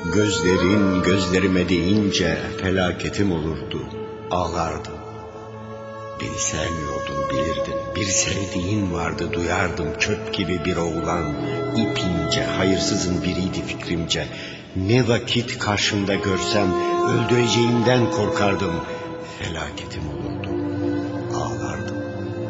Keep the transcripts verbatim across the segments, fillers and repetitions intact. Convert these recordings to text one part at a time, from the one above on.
Gözlerin gözlerime deyince felaketim olurdu, ağlardım. Beni sevmiyordun bilirdin, bir sevdiğin vardı duyardım. Çöp gibi bir oğlan, ipince, hayırsızın biriydi fikrimce. Ne vakit karşımda görsem öldüreceğimden korkardım. Felaketim olurdu, ağlardım.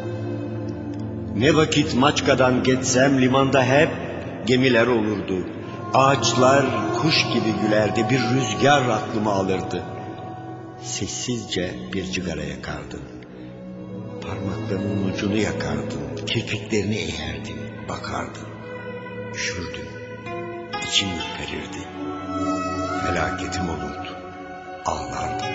Ne vakit Maçka'dan geçsem limanda hep gemiler olurdu. Ağaçlar kuş gibi gülerdi, bir rüzgar aklımı alırdı. Sessizce bir sigara yakardın, parmaklarının ucunu yakardın, kirpiklerini eğerdin, bakardın. Üşürdüm, içim ürperirdi. Felaketim olurdu, ağlardım.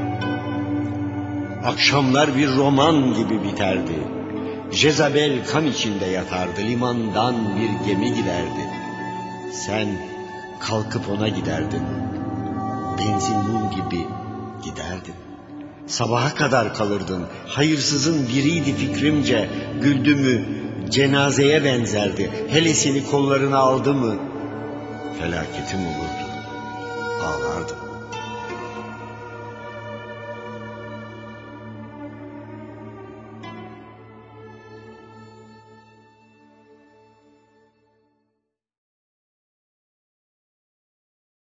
Akşamlar bir roman gibi biterdi. Jezabel kan içinde yatardı, limandan bir gemi giderdi. Sen kalkıp ona giderdin, benzin mum gibi giderdin. Sabaha kadar kalırdın, hayırsızın biriydi fikrimce. Güldü mü cenazeye benzerdi, hele seni kollarına aldı mı felaketim olurdu, ağlardım.